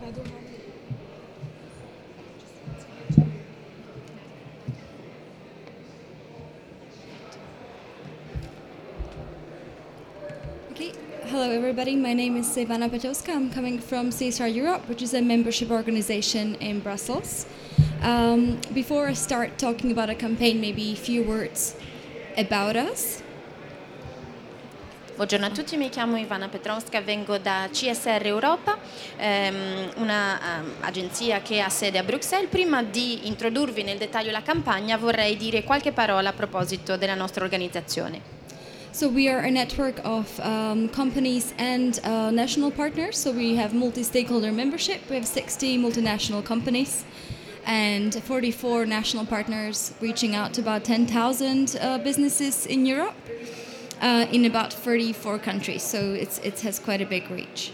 Okay. Hello, everybody. My name is Ivana Petowska. I'm coming from CSR Europe, which is a membership organization in Brussels. Before I start talking about a campaign, maybe a few words about us. Buongiorno a tutti, mi chiamo Ivana Petrovska, vengo da CSR Europa, una agenzia che ha sede a Bruxelles. Prima di introdurvi nel dettaglio la campagna vorrei dire qualche parola a proposito della nostra organizzazione. So we are a network of companies and national partners. So we have multi-stakeholder membership. We have 60 multinational companies and 44 national partners reaching out to about 10,000 businesses in Europe. In about 34 countries, so it has quite a big reach.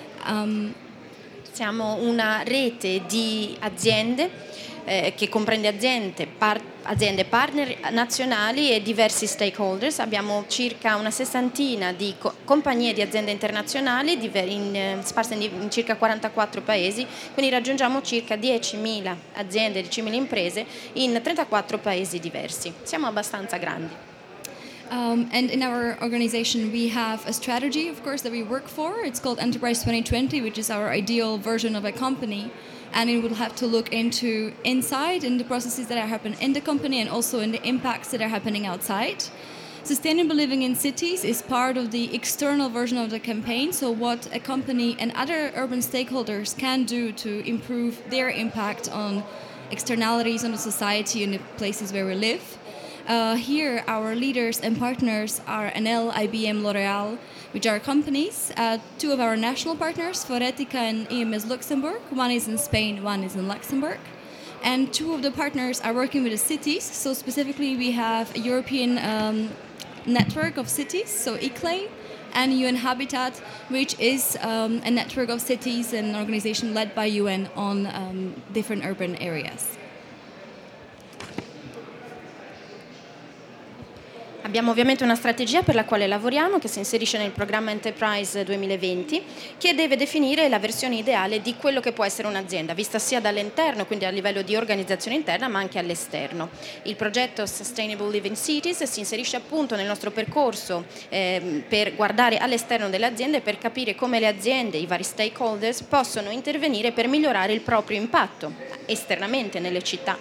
Siamo una rete di aziende che comprende aziende partner nazionali e diversi stakeholders. Abbiamo circa una sessantina di compagnie di aziende internazionali sparse in circa 44 paesi, quindi raggiungiamo circa 10.000 aziende, 10.000 imprese in 34 paesi diversi. Siamo abbastanza grandi. And in our organization, we have a strategy, of course, that we work for. It's called Enterprise 2020, which is our ideal version of a company. And it will have to look inside in the processes that are happening in the company and also in the impacts that are happening outside. Sustainable living in cities is part of the external version of the campaign. So what a company and other urban stakeholders can do to improve their impact on externalities on the society and the places where we live. Here, our leaders and partners are Enel, IBM, L'Oréal, which are companies. Two of our national partners, Foretica and EMS Luxembourg. One is in Spain, one is in Luxembourg. And two of the partners are working with the cities. So specifically, we have a European network of cities, so ICLEI, and UN Habitat, which is a network of cities and an organization led by UN on different urban areas. Abbiamo ovviamente una strategia per la quale lavoriamo, che si inserisce nel programma Enterprise 2020, che deve definire la versione ideale di quello che può essere un'azienda, vista sia dall'interno, quindi a livello di organizzazione interna, ma anche all'esterno. Il progetto Sustainable Living Cities si inserisce appunto nel nostro percorso per guardare all'esterno delle aziende, per capire come le aziende, i vari stakeholders, possono intervenire per migliorare il proprio impatto esternamente nelle città.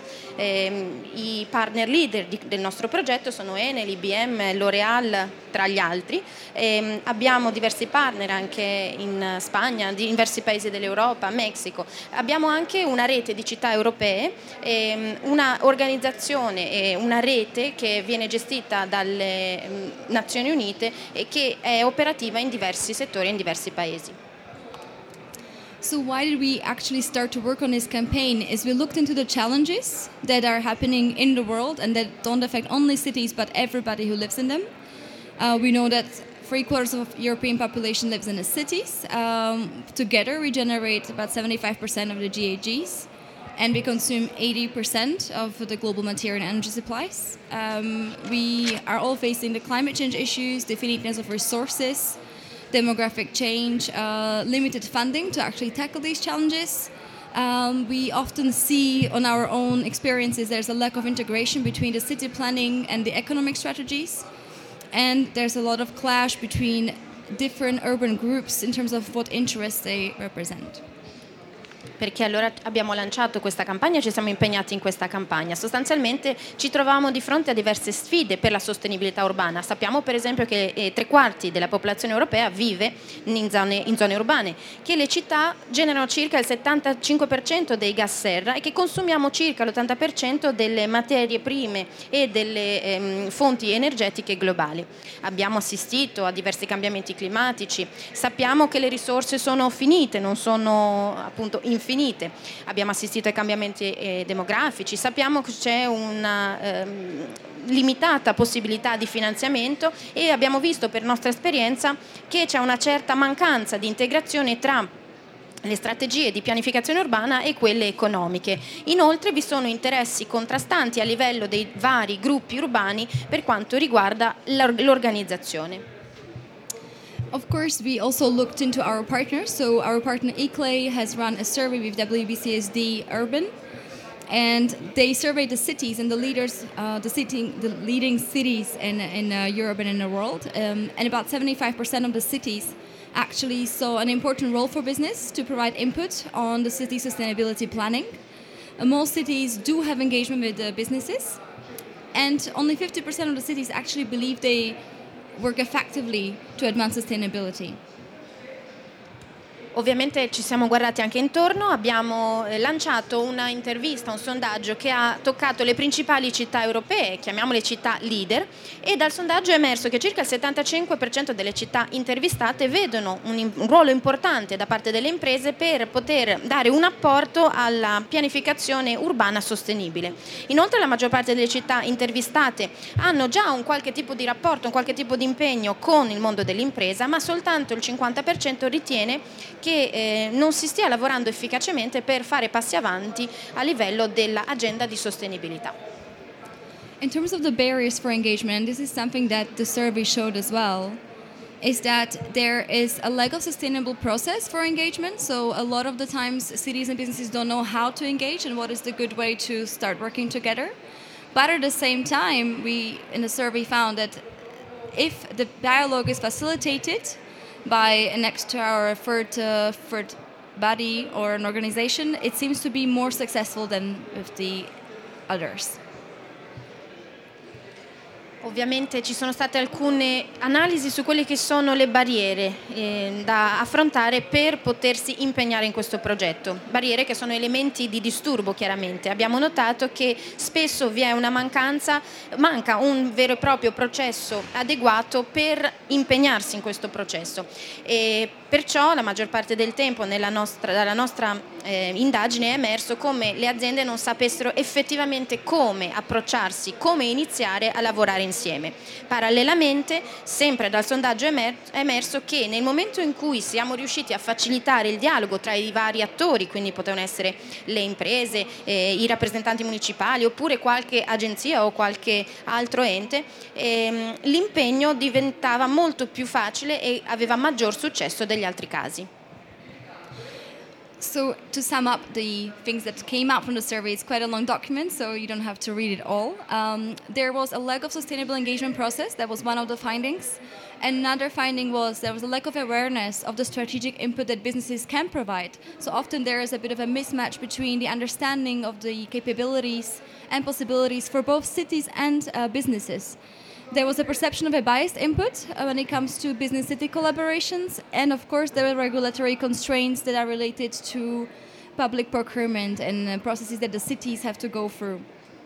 I partner leader del nostro progetto sono Enel, IBM, L'Oréal, tra gli altri. Abbiamo diversi partner anche in Spagna, di diversi paesi dell'Europa, Messico. Abbiamo anche una rete di città europee, una organizzazione e una rete che viene gestita dalle Nazioni Unite e che è operativa in diversi settori e in diversi paesi. So why did we actually start to work on this campaign is we looked into the challenges that are happening in the world and that don't affect only cities but everybody who lives in them. We know that 3/4 of European population lives in the cities. Together we generate about 75% of the GHGs and we consume 80% of the global material and energy supplies. We are all facing the climate change issues, the finiteness of resources, demographic change, limited funding to actually tackle these challenges. We often see on our own experiences there's a lack of integration between the city planning and the economic strategies. And there's a lot of clash between different urban groups in terms of what interests they represent. Perché allora abbiamo lanciato questa campagna e ci siamo impegnati in questa campagna. Sostanzialmente ci trovavamo di fronte a diverse sfide per la sostenibilità urbana. Sappiamo per esempio che 3/4 della popolazione europea vive in zone urbane, che le città generano circa il 75% dei gas serra e che consumiamo circa l'80% delle materie prime e delle fonti energetiche globali. Abbiamo assistito a diversi cambiamenti climatici, sappiamo che le risorse sono finite, non sono appunto infinite. Abbiamo assistito ai cambiamenti demografici, sappiamo che c'è una limitata possibilità di finanziamento e abbiamo visto per nostra esperienza che c'è una certa mancanza di integrazione tra le strategie di pianificazione urbana e quelle economiche. Inoltre vi sono interessi contrastanti a livello dei vari gruppi urbani per quanto riguarda l'organizzazione. Of course, we also looked into our partners. So our partner eClay has run a survey with WBCSD Urban, and they surveyed the cities and the leaders, the leading cities in Europe and in the world. And about 75% of the cities actually saw an important role for business to provide input on the city sustainability planning. Most cities do have engagement with the businesses, and only 50% of the cities actually believe they work effectively to advance sustainability. Ovviamente ci siamo guardati anche intorno, abbiamo lanciato una intervista, un sondaggio che ha toccato le principali città europee, chiamiamole città leader, e dal sondaggio è emerso che circa il 75% delle città intervistate vedono un ruolo importante da parte delle imprese per poter dare un apporto alla pianificazione urbana sostenibile. Inoltre la maggior parte delle città intervistate hanno già un qualche tipo di rapporto, un qualche tipo di impegno con il mondo dell'impresa, ma soltanto il 50% ritiene che non si stia lavorando efficacemente per fare passi avanti a livello dell'agenda di sostenibilità. In terms of the barriers for engagement, this is something that the survey showed as well, is that there is a lack of sustainable process for engagement. So a lot of the times cities and businesses don't know how to engage and what is the good way to start working together. But at the same time, we in the survey found that if the dialogue is facilitated by an extra or a third body or an organization, it seems to be more successful than with the others. Ovviamente ci sono state alcune analisi su quelle che sono le barriere da affrontare per potersi impegnare in questo progetto. Barriere che sono elementi di disturbo, chiaramente. Abbiamo notato che spesso vi è una manca un vero e proprio processo adeguato per impegnarsi in questo processo. E perciò la maggior parte del tempo dalla nostra indagine è emerso come le aziende non sapessero effettivamente come approcciarsi, come iniziare a lavorare insieme. Parallelamente, sempre dal sondaggio è emerso che nel momento in cui siamo riusciti a facilitare il dialogo tra i vari attori, quindi potevano essere le imprese, i rappresentanti municipali oppure qualche agenzia o qualche altro ente, l'impegno diventava molto più facile e aveva maggior successo degli altri casi. So to sum up the things that came out from the survey, it's quite a long document, so you don't have to read it all. There was a lack of sustainable engagement process. That was one of the findings. Another finding was there was a lack of awareness of the strategic input that businesses can provide. So often there is a bit of a mismatch between the understanding of the capabilities and possibilities for both cities and businesses. There was a perception of a biased input when it comes to business-city collaborations, and of course there were regulatory constraints that are related to public procurement and processes that the cities have to go through.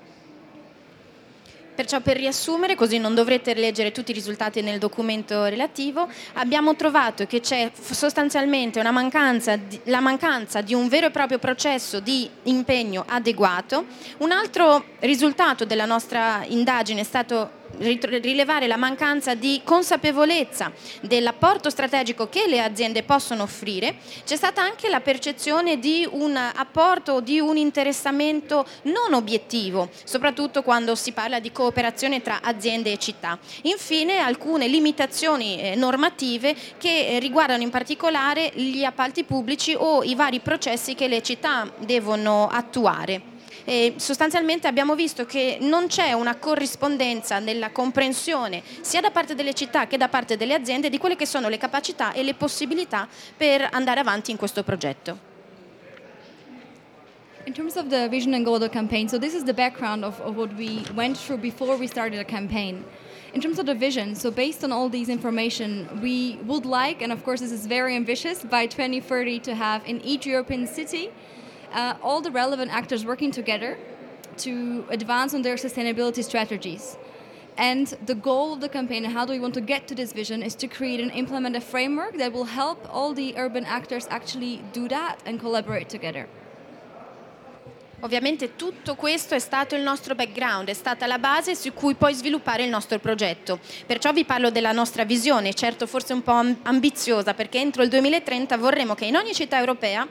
Perciò, per riassumere, così non dovrete leggere tutti i risultati nel documento relativo, abbiamo trovato che c'è sostanzialmente la mancanza di un vero e proprio processo di impegno adeguato. Un altro risultato della nostra indagine è stato rilevare la mancanza di consapevolezza dell'apporto strategico che le aziende possono offrire. C'è stata anche la percezione di un apporto, di un interessamento non obiettivo, soprattutto quando si parla di cooperazione tra aziende e città. Infine, alcune limitazioni normative che riguardano in particolare gli appalti pubblici o i vari processi che le città devono attuare. E sostanzialmente abbiamo visto che non c'è una corrispondenza nella comprensione sia da parte delle città che da parte delle aziende di quelle che sono le capacità e le possibilità per andare avanti in questo progetto. In terms of the vision and goal of the campaign, so this is the background of what we went through before we started the campaign. In terms of the vision, so based on all these information, we would like, and of course this is very ambitious, by 2030 to have in each European city all the relevant actors working together to advance on their sustainability strategies. And the goal of the campaign and how do we want to get to this vision is to create and implement a framework that will help all the urban actors actually do that and collaborate together. Ovviamente tutto questo è stato il nostro background, è stata la base su cui poi sviluppare il nostro progetto. Perciò vi parlo della nostra visione, certo forse un po' ambiziosa, perché entro il 2030 vorremmo che in ogni città europea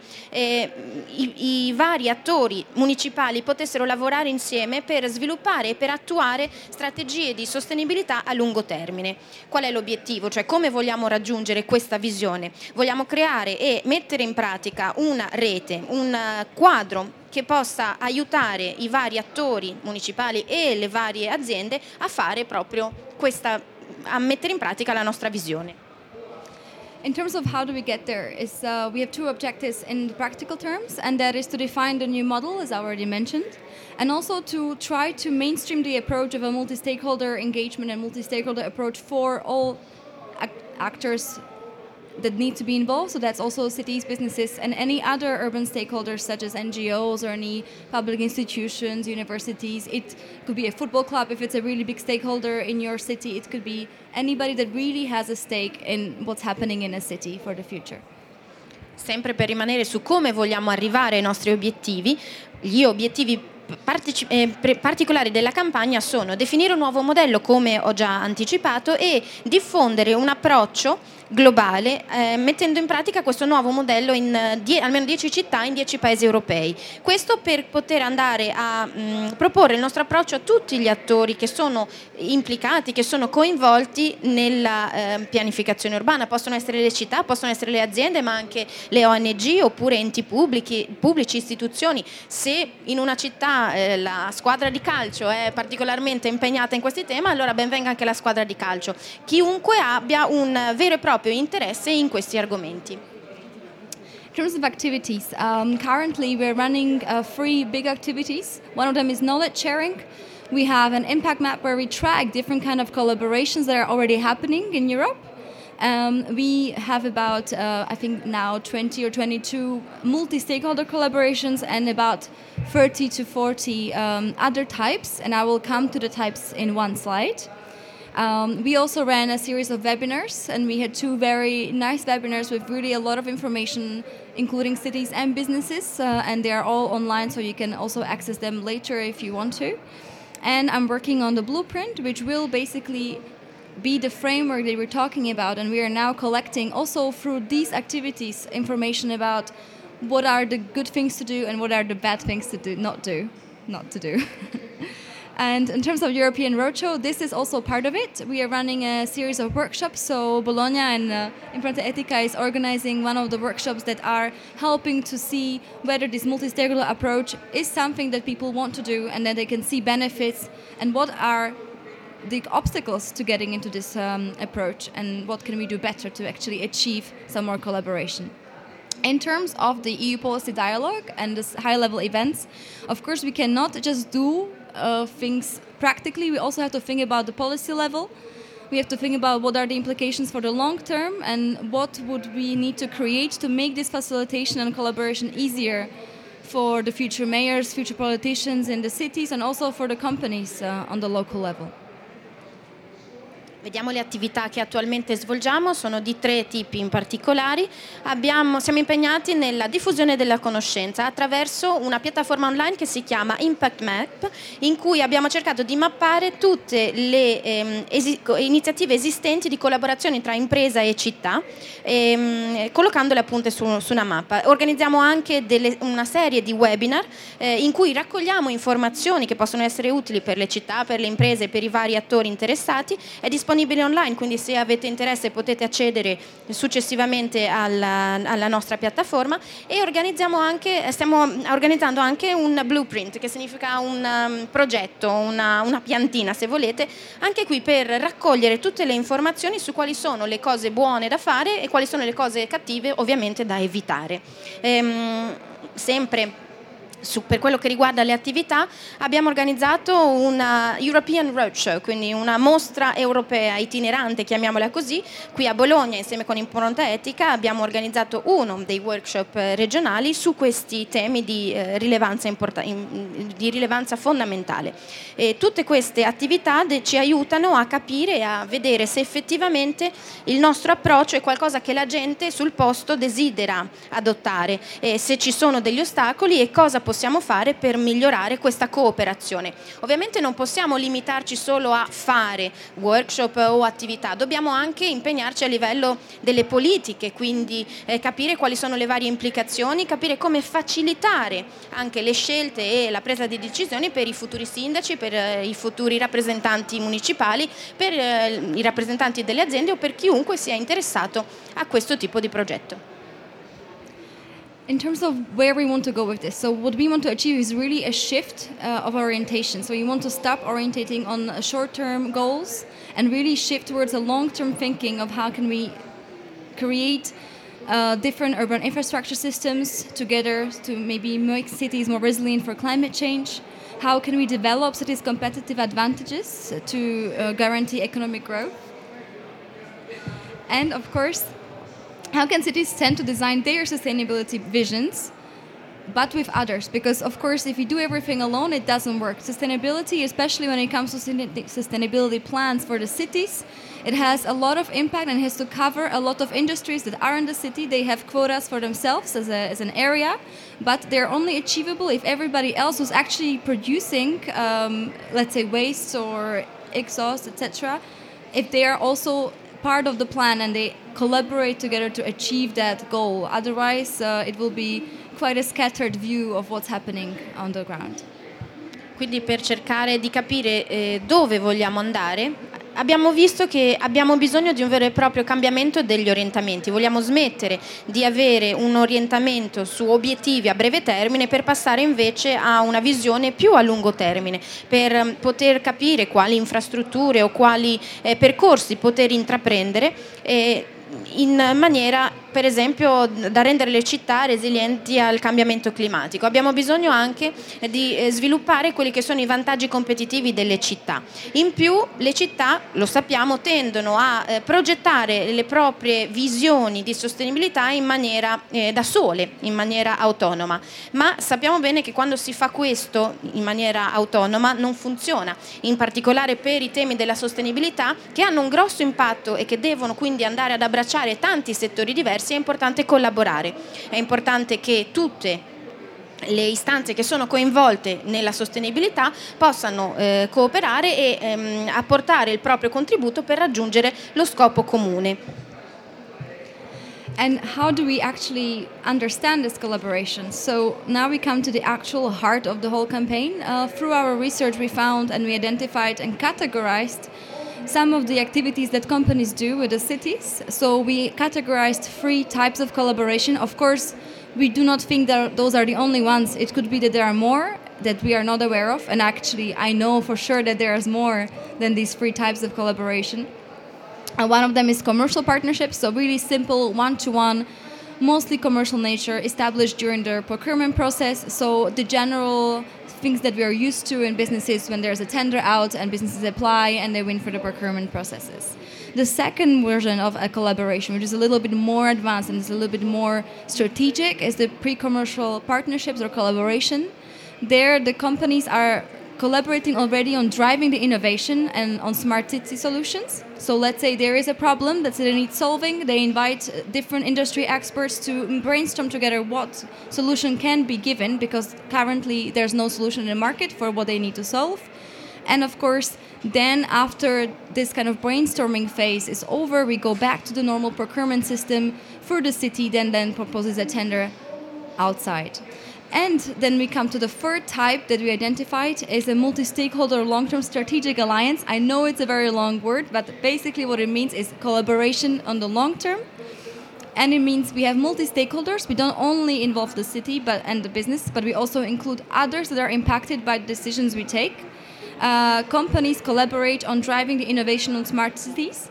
i vari attori municipali potessero lavorare insieme per sviluppare e per attuare strategie di sostenibilità a lungo termine. Qual è l'obiettivo? Cioè come vogliamo raggiungere questa visione? Vogliamo creare e mettere in pratica una rete, un quadro che possa aiutare i vari attori municipali e le varie aziende a fare proprio a mettere in pratica la nostra visione. In terms of how do we get there, we have two objectives in practical terms, and that is to define the new model, as I already mentioned, and also to try to mainstream the approach of a multi-stakeholder engagement and multi-stakeholder approach for all actors that need to be involved. So that's also cities, businesses, and any other urban stakeholders such as NGOs or any public institutions, universities. It could be a football club if it's a really big stakeholder in your city. It could be anybody that really has a stake in what's happening in a city for the future. Sempre per rimanere su come vogliamo arrivare ai nostri obiettivi, gli obiettivi particolari della campagna sono definire un nuovo modello, come ho già anticipato, e diffondere un approccio globale mettendo in pratica questo nuovo modello in almeno 10 città in 10 paesi europei. Questo per poter andare a proporre il nostro approccio a tutti gli attori che sono implicati, che sono coinvolti nella pianificazione urbana. Possono essere le città, possono essere le aziende, ma anche le ONG oppure enti pubblici, istituzioni. Se in una città la squadra di calcio è particolarmente impegnata in questi temi, allora ben venga anche la squadra di calcio. Chiunque abbia un vero e proprio interesse in questi argomenti. In terms of activities, currently we're running 3 big activities. One of them is knowledge sharing. We have an impact map where we track different kind of collaborations that are already happening in Europe. We have about, I think now 20 or 22 multi-stakeholder collaborations and about 30 to 40 other types, and I will come to the types in one slide. We also ran a series of webinars, and we had 2 very nice webinars with really a lot of information, including cities and businesses, and they are all online, so you can also access them later if you want to. And I'm working on the blueprint, which will basically be the framework that we're talking about, and we are now collecting also through these activities information about what are the good things to do and what are the bad things to do, not to do. And in terms of European Roadshow, this is also part of it. We are running a series of workshops. So Bologna and Imprenta Etica is organizing one of the workshops that are helping to see whether this multi-stakeholder approach is something that people want to do and that they can see benefits, and what are the obstacles to getting into this approach, and what can we do better to actually achieve some more collaboration. In terms of the EU policy dialogue and this high-level events, of course we cannot just do things practically. We also have to think about the policy level. We have to think about what are the implications for the long term, and what would we need to create to make this facilitation and collaboration easier for the future mayors, future politicians in the cities, and also for the companies on the local level. Vediamo le attività che attualmente svolgiamo, sono di 3 tipi in particolari. Siamo impegnati nella diffusione della conoscenza attraverso una piattaforma online che si chiama Impact Map, in cui abbiamo cercato di mappare tutte le iniziative esistenti di collaborazione tra impresa e città, collocandole appunto su una mappa. Organizziamo anche una serie di webinar in cui raccogliamo informazioni che possono essere utili per le città, per le imprese e per i vari attori interessati. È disponibile online, quindi se avete interesse potete accedere successivamente alla nostra piattaforma. E stiamo organizzando anche un blueprint, che significa un progetto, una piantina se volete, anche qui per raccogliere tutte le informazioni su quali sono le cose buone da fare e quali sono le cose cattive ovviamente da evitare. Sempre per quello che riguarda le attività, abbiamo organizzato una European Roadshow, quindi una mostra europea itinerante, chiamiamola così. Qui a Bologna, insieme con Impronta Etica, abbiamo organizzato uno dei workshop regionali su questi temi di rilevanza fondamentale. E tutte queste attività ci aiutano a capire e a vedere se effettivamente il nostro approccio è qualcosa che la gente sul posto desidera adottare, e se ci sono degli ostacoli e cosa possiamo fare per migliorare questa cooperazione. Ovviamente non possiamo limitarci solo a fare workshop o attività, dobbiamo anche impegnarci a livello delle politiche, quindi capire quali sono le varie implicazioni, capire come facilitare anche le scelte e la presa di decisioni per i futuri sindaci, per i futuri rappresentanti municipali, per i rappresentanti delle aziende o per chiunque sia interessato a questo tipo di progetto. In terms of where we want to go with this, so what we want to achieve is really a shift of orientation. So we want to stop orientating on short-term goals and really shift towards a long-term thinking of how can we create different urban infrastructure systems together to maybe make cities more resilient for climate change. How can we develop cities' competitive advantages to guarantee economic growth? And of course, how can cities tend to design their sustainability visions, but with others? Because, of course, if you do everything alone, it doesn't work. Sustainability, especially when it comes to sustainability plans for the cities, it has a lot of impact and has to cover a lot of industries that are in the city. They have quotas for themselves as an area, but they're only achievable if everybody else who's actually producing, let's say, waste or exhaust, etc., if they are also part of the plan and they collaborate together to achieve that goal. Otherwise, it will be quite a scattered view of what's happening on the ground. Quindi per cercare di capire dove vogliamo andare, abbiamo visto che abbiamo bisogno di un vero e proprio cambiamento degli orientamenti. Vogliamo smettere di avere un orientamento su obiettivi a breve termine per passare invece a una visione più a lungo termine, per poter capire quali infrastrutture o quali percorsi poter intraprendere in maniera, per esempio, da rendere le città resilienti al cambiamento climatico. Abbiamo bisogno anche di sviluppare quelli che sono i vantaggi competitivi delle città. In più, le città, lo sappiamo, tendono a progettare le proprie visioni di sostenibilità in maniera da sole, in maniera autonoma. Ma sappiamo bene che quando si fa questo in maniera autonoma non funziona, in particolare per i temi della sostenibilità, che hanno un grosso impatto e che devono quindi andare ad abbracciare tanti settori diversi. È importante collaborare, è importante che tutte le istanze che sono coinvolte nella sostenibilità possano cooperare e apportare il proprio contributo per raggiungere lo scopo comune. And how do we actually understand this collaboration? So now we come to the actual heart of the whole campaign. Through our research we found and we identified and categorized some of the activities that companies do with the cities. So we categorized 3 types of collaboration. Of course, we do not think that those are the only ones. It could be that there are more that we are not aware of. And actually, I know for sure that there is more than these 3 types of collaboration. And one of them is commercial partnerships. So really simple, one-to-one, mostly commercial nature, established during the procurement process. So the general things that we are used to in businesses when there's a tender out and businesses apply and they win for the procurement processes. The second version of a collaboration, which is a little bit more advanced and is a little bit more strategic, is the pre-commercial partnerships or collaboration. There, the companies are collaborating already on driving the innovation and on smart city solutions. So let's say there is a problem that they need solving. They invite different industry experts to brainstorm together what solution can be given, because currently there's no solution in the market for what they need to solve. And of course, then after this kind of brainstorming phase is over, we go back to the normal procurement system for the city, then proposes a tender outside. And then we come to the third type that we identified is a multi-stakeholder long-term strategic alliance. I know it's a very long word, but basically what it means is collaboration on the long term. And it means we have multi-stakeholders. We don't only involve the city and the business, but we also include others that are impacted by the decisions we take. Companies collaborate on driving the innovation on smart cities.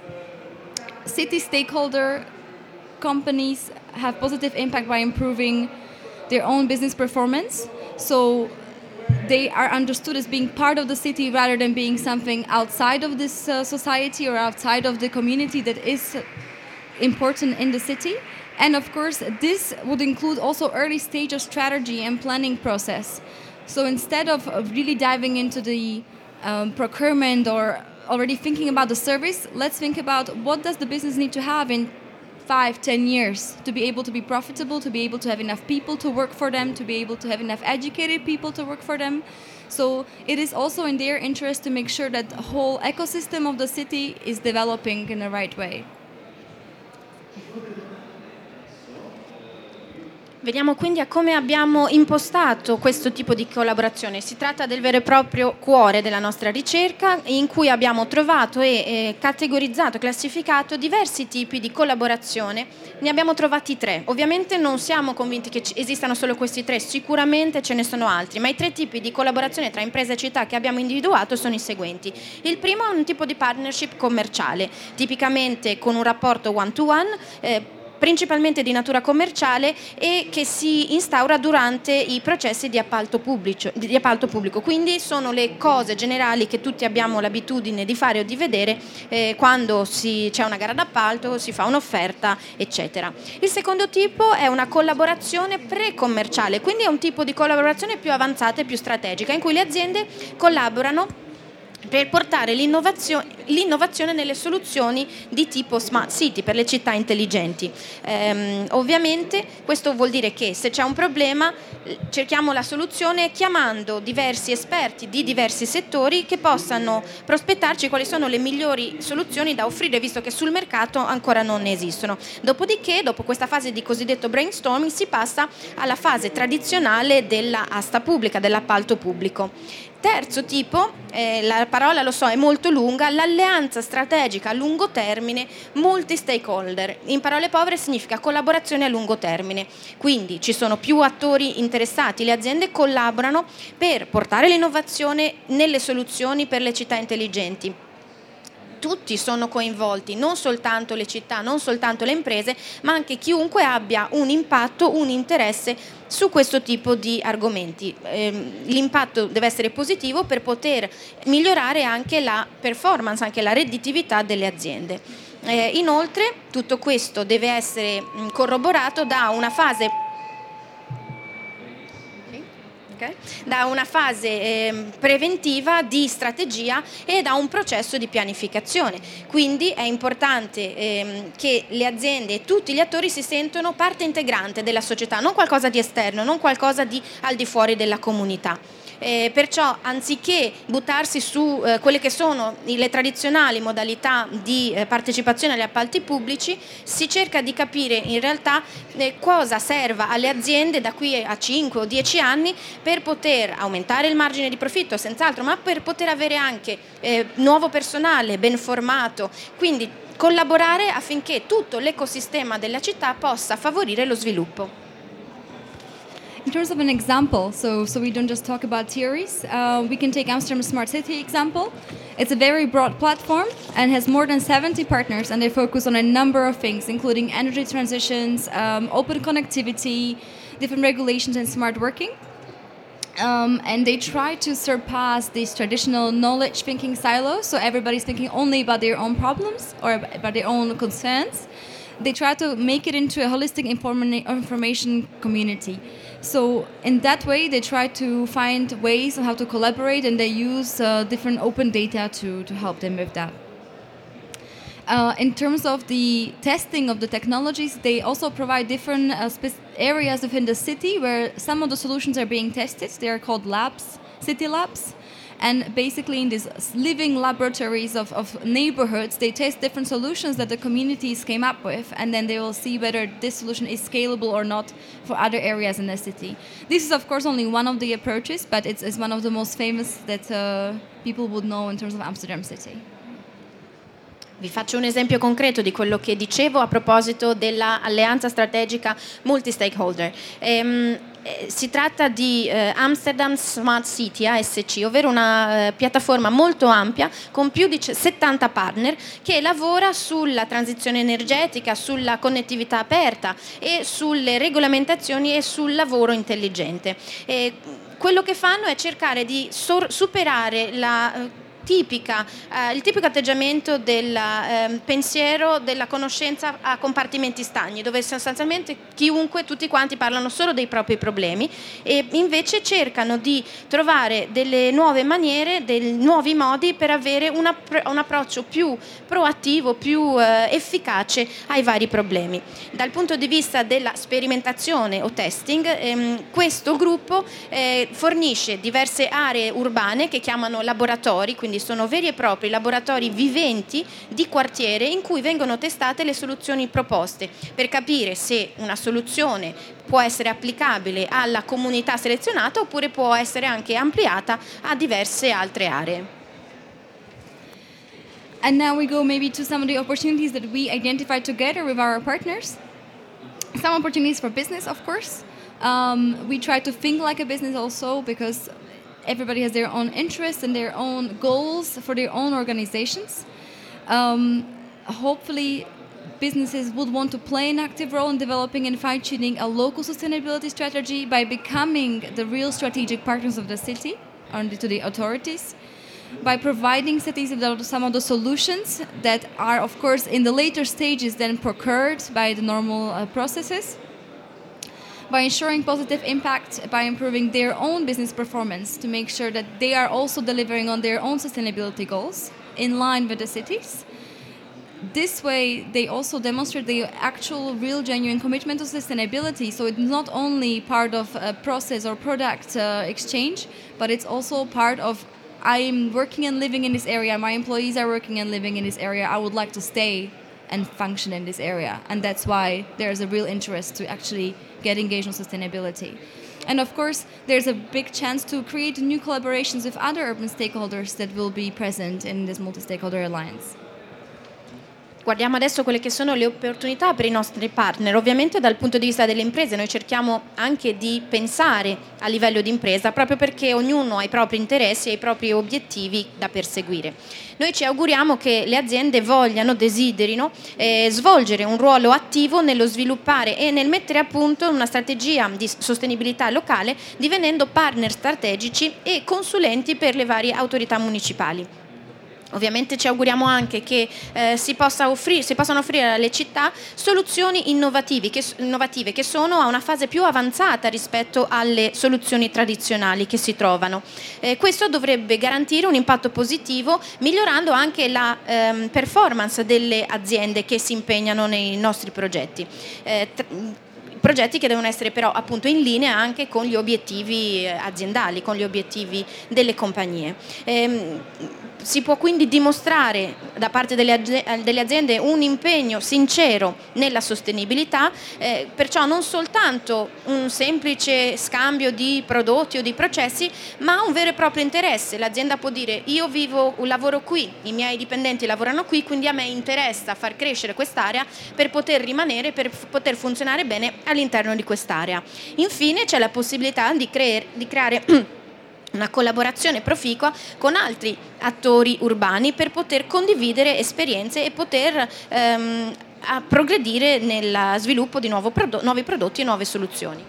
City stakeholder companies have positive impact by improving their own business performance. So they are understood as being part of the city rather than being something outside of this society or outside of the community that is important in the city. And of course, this would include also early stage of strategy and planning process. So instead of really diving into the procurement or already thinking about the service, let's think about what does the business need to have in 5, 10 years to be able to be profitable, to be able to have enough people to work for them, to be able to have enough educated people to work for them. So it is also in their interest to make sure that the whole ecosystem of the city is developing in the right way. Veniamo quindi a come abbiamo impostato questo tipo di collaborazione. Si tratta del vero e proprio cuore della nostra ricerca, in cui abbiamo trovato e categorizzato, classificato diversi tipi di collaborazione. Ne abbiamo trovati 3. Ovviamente non siamo convinti che esistano solo questi 3, sicuramente ce ne sono altri, ma i 3 tipi di collaborazione tra imprese e città che abbiamo individuato sono i seguenti. Il primo è un tipo di partnership commerciale, tipicamente con un rapporto one-to-one, principalmente di natura commerciale e che si instaura durante i processi di appalto pubblico. Quindi sono le cose generali che tutti abbiamo l'abitudine di fare o di vedere quando c'è una gara d'appalto, si fa un'offerta, eccetera. Il secondo tipo è una collaborazione pre-commerciale, quindi è un tipo di collaborazione più avanzata e più strategica, in cui le aziende collaborano per portare l'innovazione nelle soluzioni di tipo smart city per le città intelligenti. Ovviamente questo vuol dire che se c'è un problema cerchiamo la soluzione chiamando diversi esperti di diversi settori che possano prospettarci quali sono le migliori soluzioni da offrire, visto che sul mercato ancora non ne esistono. Dopodiché, dopo questa fase di cosiddetto brainstorming, si passa alla fase tradizionale della asta pubblica, dell'appalto pubblico. Terzo tipo, la parola lo so è molto lunga, l'alleanza strategica a lungo termine multi-stakeholder. In parole povere significa collaborazione a lungo termine. Quindi ci sono più attori interessati, le aziende collaborano per portare l'innovazione nelle soluzioni per le città intelligenti. Tutti sono coinvolti, non soltanto le città, non soltanto le imprese, ma anche chiunque abbia un impatto, un interesse su questo tipo di argomenti. L'impatto deve essere positivo per poter migliorare anche la performance, anche la redditività delle aziende. Inoltre tutto questo deve essere corroborato da una fase preventiva di strategia e da un processo di pianificazione. Quindi è importante che le aziende e tutti gli attori si sentono parte integrante della società, non qualcosa di esterno, non qualcosa di al di fuori della comunità. Perciò anziché buttarsi su quelle che sono le tradizionali modalità di partecipazione agli appalti pubblici, si cerca di capire in realtà cosa serva alle aziende da qui a 5 o 10 anni per poter aumentare il margine di profitto, senz'altro, ma per poter avere anche nuovo personale ben formato, quindi collaborare affinché tutto l'ecosistema della città possa favorire lo sviluppo. In terms of an example, so we don't just talk about theories, we can take Amsterdam Smart City example. It's a very broad platform and has more than 70 partners, and they focus on a number of things, including energy transitions, open connectivity, different regulations, and smart working. And they try to surpass these traditional knowledge thinking silos, so everybody's thinking only about their own problems or about their own concerns. They try to make it into a holistic information community. So in that way, they try to find ways on how to collaborate, and they use different open data to help them with that. In terms of the testing of the technologies, they also provide different areas within the city where some of the solutions are being tested. They are called labs, city labs. And basically in these living laboratories of neighborhoods, they test different solutions that the communities came up with, and then they will see whether this solution is scalable or not for other areas in the city. This is of course only one of the approaches, but it's one of the most famous that people would know in terms of Amsterdam City. Vi faccio un esempio concreto di quello che dicevo a proposito dell'alleanza strategica multi-stakeholder. Si tratta di Amsterdam Smart City, ASC, ovvero una piattaforma molto ampia con più di 70 partner che lavora sulla transizione energetica, sulla connettività aperta e sulle regolamentazioni e sul lavoro intelligente. Quello che fanno è cercare di superare la il tipico atteggiamento del pensiero, della conoscenza a compartimenti stagni, dove sostanzialmente tutti quanti parlano solo dei propri problemi e invece cercano di trovare delle nuove maniere, dei nuovi modi per avere un approccio più proattivo, più efficace ai vari problemi. Dal punto di vista della sperimentazione o testing, questo gruppo fornisce diverse aree urbane che chiamano laboratori, quindi sono veri e propri laboratori viventi di quartiere in cui vengono testate le soluzioni proposte per capire se una soluzione può essere applicabile alla comunità selezionata oppure può essere anche ampliata a diverse altre aree. And now we go maybe to some of the opportunities that we identified together with our partners. Some opportunities for business, of course. We try to think like a business also because everybody has their own interests and their own goals for their own organizations. Hopefully, businesses would want to play an active role in developing and fine-tuning a local sustainability strategy by becoming the real strategic partners of the city and to the authorities, by providing cities with some of the solutions that are, of course, in the later stages then procured by the normal processes, by ensuring positive impact, by improving their own business performance to make sure that they are also delivering on their own sustainability goals in line with the cities. This way, they also demonstrate the actual, real, genuine commitment to sustainability. So it's not only part of a process or product exchange, but it's also part of I'm working and living in this area, my employees are working and living in this area, I would like to stay and function in this area. And that's why there's a real interest to actually get engaged on sustainability. And of course, there's a big chance to create new collaborations with other urban stakeholders that will be present in this multi-stakeholder alliance. Guardiamo adesso quelle che sono le opportunità per i nostri partner. Ovviamente dal punto di vista delle imprese noi cerchiamo anche di pensare a livello di impresa proprio perché ognuno ha i propri interessi e i propri obiettivi da perseguire. Noi ci auguriamo che le aziende desiderino svolgere un ruolo attivo nello sviluppare e nel mettere a punto una strategia di sostenibilità locale, divenendo partner strategici e consulenti per le varie autorità municipali. Ovviamente ci auguriamo anche che si possano offrire alle città soluzioni innovative che sono a una fase più avanzata rispetto alle soluzioni tradizionali che si trovano. Questo dovrebbe garantire un impatto positivo, migliorando anche la performance delle aziende che si impegnano nei nostri progetti. Progetti che devono essere però appunto in linea anche con gli obiettivi aziendali, con gli obiettivi delle compagnie. Si può quindi dimostrare da parte delle aziende un impegno sincero nella sostenibilità, perciò non soltanto un semplice scambio di prodotti o di processi, ma un vero e proprio interesse. L'azienda può dire: io lavoro qui, i miei dipendenti lavorano qui, quindi a me interessa far crescere quest'area per poter rimanere, per poter funzionare bene all'interno di quest'area. Infine c'è la possibilità di creare una collaborazione proficua con altri attori urbani per poter condividere esperienze e poter progredire nel sviluppo di nuovi prodotti e nuove soluzioni.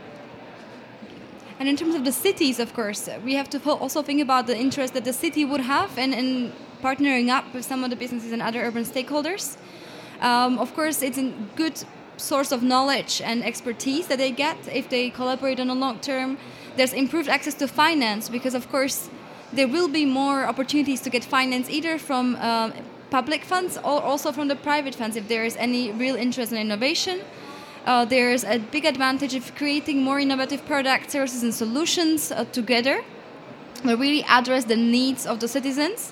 And in terms of the cities, of course, we have to also think about the interest that the city would have in partnering up with some of the businesses and other urban stakeholders. Of course, it's a good source of knowledge and expertise that they get if they collaborate on a long term. There's improved access to finance because, of course, there will be more opportunities to get finance either from public funds or also from the private funds if there is any real interest in innovation. There's a big advantage of creating more innovative products, services and solutions together that really address the needs of the citizens.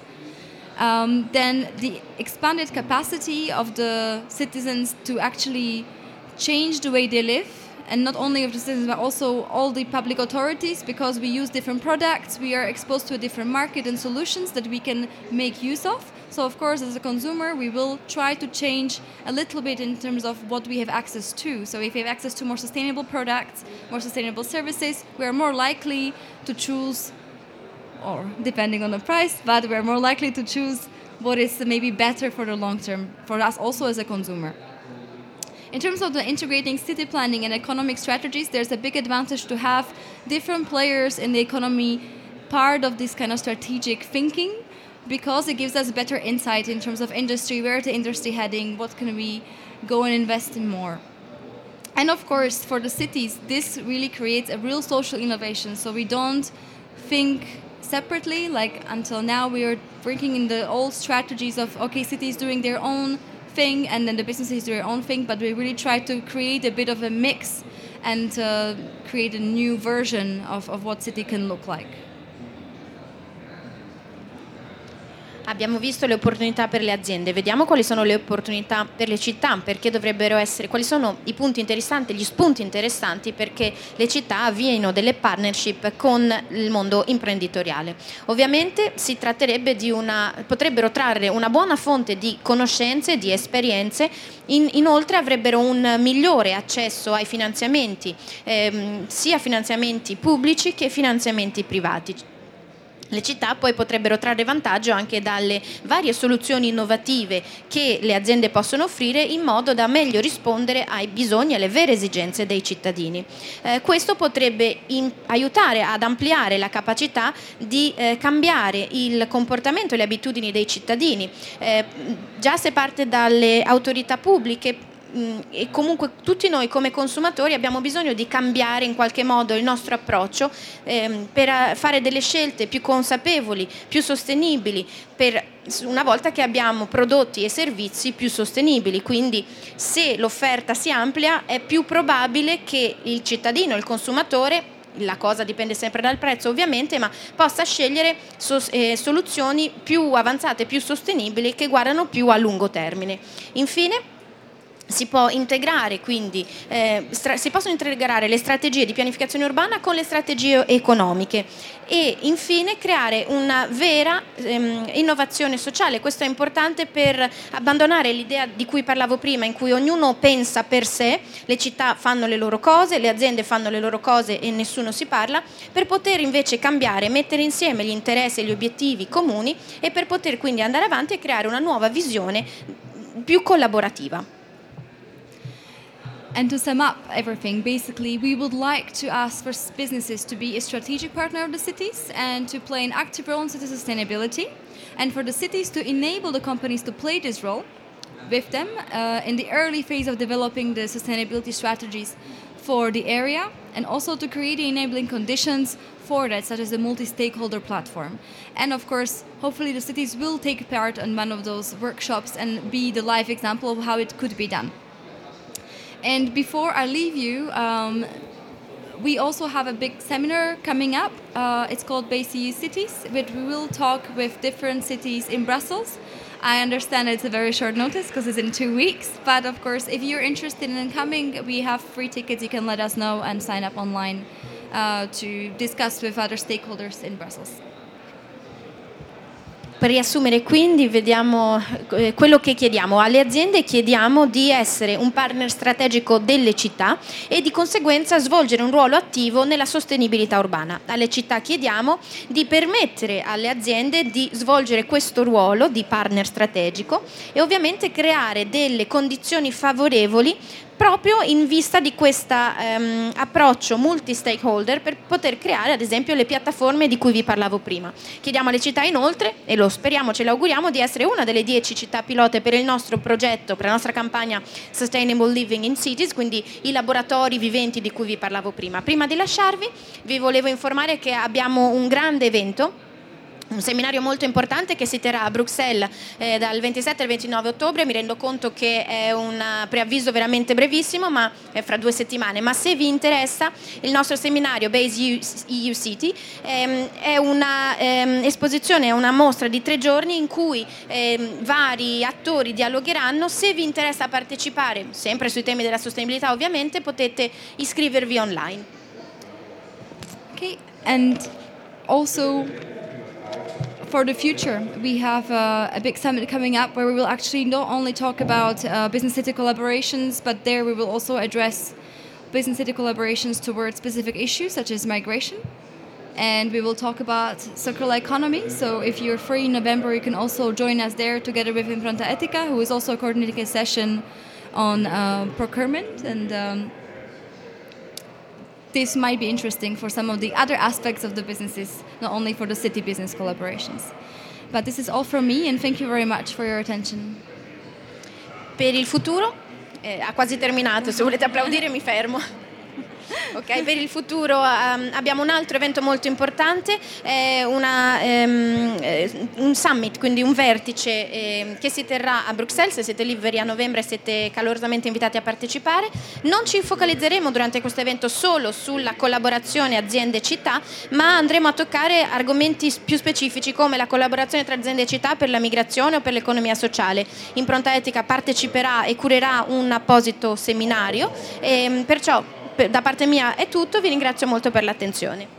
Then the expanded capacity of the citizens to actually change the way they live, and not only of the citizens but also all the public authorities, because we use different products, we are exposed to a different market and solutions that we can make use of. So of course, as a consumer, we will try to change a little bit in terms of what we have access to. So if we have access to more sustainable products, more sustainable services, we are more likely to choose, or depending on the price, but we're more likely to choose what is maybe better for the long term for us also as a consumer. In terms of the integrating city planning and economic strategies, there's a big advantage to have different players in the economy part of this kind of strategic thinking, because it gives us better insight in terms of industry, where the industry heading, what can we go and invest in more. And of course, for the cities, this really creates a real social innovation. So we don't think separately, like until now we are bringing in the old strategies of, okay, cities doing their own thing and then the businesses do their own thing, but we really try to create a bit of a mix and create a new version of what city can look like. Abbiamo visto le opportunità per le aziende, vediamo quali sono le opportunità per le città, perché dovrebbero essere, quali sono i punti interessanti, gli spunti interessanti perché le città avviino delle partnership con il mondo imprenditoriale. Ovviamente si tratterebbe potrebbero trarre una buona fonte di conoscenze, di esperienze, inoltre avrebbero un migliore accesso ai finanziamenti, sia finanziamenti pubblici che finanziamenti privati. Le città poi potrebbero trarre vantaggio anche dalle varie soluzioni innovative che le aziende possono offrire in modo da meglio rispondere ai bisogni e alle vere esigenze dei cittadini. Questo potrebbe aiutare ad ampliare la capacità di cambiare il comportamento e le abitudini dei cittadini. Già se parte dalle autorità pubbliche, e comunque tutti noi come consumatori abbiamo bisogno di cambiare in qualche modo il nostro approccio per fare delle scelte più consapevoli, più sostenibili, una volta che abbiamo prodotti e servizi più sostenibili. Quindi se l'offerta si amplia è più probabile che il cittadino, il consumatore, la cosa dipende sempre dal prezzo ovviamente, ma possa scegliere soluzioni più avanzate, più sostenibili, che guardano più a lungo termine. Infine, si può integrare quindi si possono integrare le strategie di pianificazione urbana con le strategie economiche e infine creare una vera innovazione sociale. Questo è importante per abbandonare l'idea di cui parlavo prima, in cui ognuno pensa per sé, le città fanno le loro cose, le aziende fanno le loro cose e nessuno si parla, per poter invece cambiare, mettere insieme gli interessi e gli obiettivi comuni e per poter quindi andare avanti e creare una nuova visione più collaborativa. And to sum up everything, basically, we would like to ask for businesses to be a strategic partner of the cities and to play an active role in city sustainability, and for the cities to enable the companies to play this role with them in the early phase of developing the sustainability strategies for the area, and also to create the enabling conditions for that, such as a multi-stakeholder platform. And of course, hopefully the cities will take part in one of those workshops and be the live example of how it could be done. And before I leave you, we also have a big seminar coming up. It's called BayCU Cities, which we will talk with different cities in Brussels. I understand it's a very short notice because it's in 2 weeks. But of course, if you're interested in coming, we have free tickets. You can let us know and sign up online to discuss with other stakeholders in Brussels. Per riassumere quindi, vediamo quello che chiediamo alle aziende: chiediamo di essere un partner strategico delle città e di conseguenza svolgere un ruolo attivo nella sostenibilità urbana. Alle città chiediamo di permettere alle aziende di svolgere questo ruolo di partner strategico e ovviamente creare delle condizioni favorevoli proprio in vista di questo approccio multi-stakeholder per poter creare ad esempio le piattaforme di cui vi parlavo prima. Chiediamo alle città inoltre, e lo speriamo, ce l'auguriamo, di essere una delle 10 città pilote per il nostro progetto, per la nostra campagna Sustainable Living in Cities, quindi i laboratori viventi di cui vi parlavo prima. Prima di lasciarvi vi volevo informare che abbiamo un grande evento, un seminario molto importante che si terrà a Bruxelles dal 27 al 29 ottobre. Mi rendo conto che è un preavviso veramente brevissimo, ma è fra 2 settimane. Ma se vi interessa, il nostro seminario BayCU City è una esposizione, è una mostra di 3 giorni in cui vari attori dialogheranno. Se vi interessa partecipare, sempre sui temi della sostenibilità ovviamente, potete iscrivervi online. Okay, and also for the future, we have a big summit coming up where we will actually not only talk about business city collaborations, but there we will also address business city collaborations towards specific issues such as migration. And we will talk about circular economy. So if you're free in November, you can also join us there together with Infranta Etica, who is also coordinating a session on procurement. And this might be interesting for some of the other aspects of the businesses, not only for the city business collaborations. But this is all from me, and thank you very much for your attention. Per il futuro, ha quasi terminato, se volete applaudire mi fermo. Ok, per il futuro abbiamo un altro evento molto importante, un summit, quindi un vertice che si terrà a Bruxelles. Se siete liberi a novembre siete calorosamente invitati a partecipare. Non ci focalizzeremo durante questo evento solo sulla collaborazione aziende-città, ma andremo a toccare argomenti più specifici come la collaborazione tra aziende e città per la migrazione o per l'economia sociale. Impronta Etica parteciperà e curerà un apposito seminario, perciò da parte mia è tutto, vi ringrazio molto per l'attenzione.